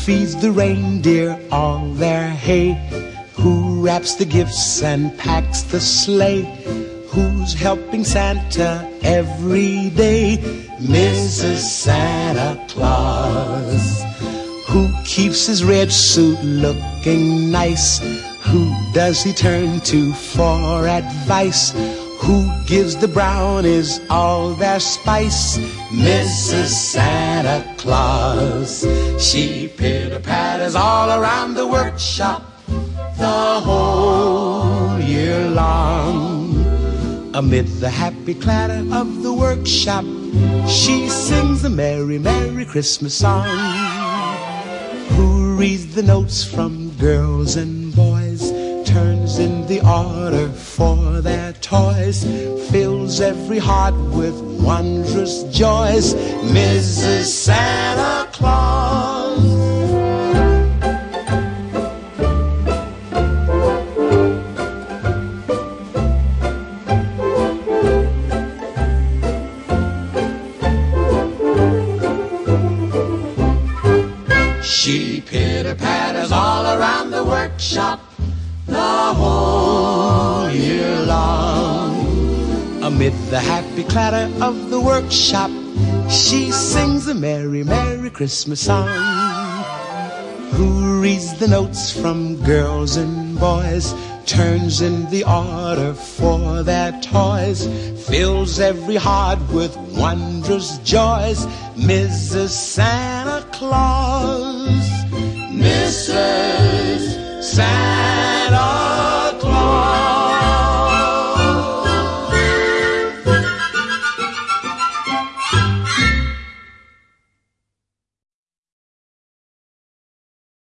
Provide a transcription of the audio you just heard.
feeds the reindeer all their hay? Who wraps the gifts and packs the sleigh? Who's helping Santa every day? Mrs. Santa Claus. Who keeps his red suit looking nice? Who does he turn to for advice? Who gives the brownies all their spice? Mrs. Santa Claus. She pitter-patters all around the workshop the whole year long. Amid the happy clatter of the workshop, she sings the merry, merry Christmas song. Who reads the notes from girls and boys, turns in the order for their toys, fills every heart with wondrous joys? Mrs. Santa Claus. She pitter-patters all around the workshop the whole year long. Amid the happy clatter of the workshop, she sings a merry, merry Christmas song. Who reads the notes from girls and boys, turns in the order for their toys, fills every heart with wondrous joys? Mrs. Santa Claus. Mrs. Santa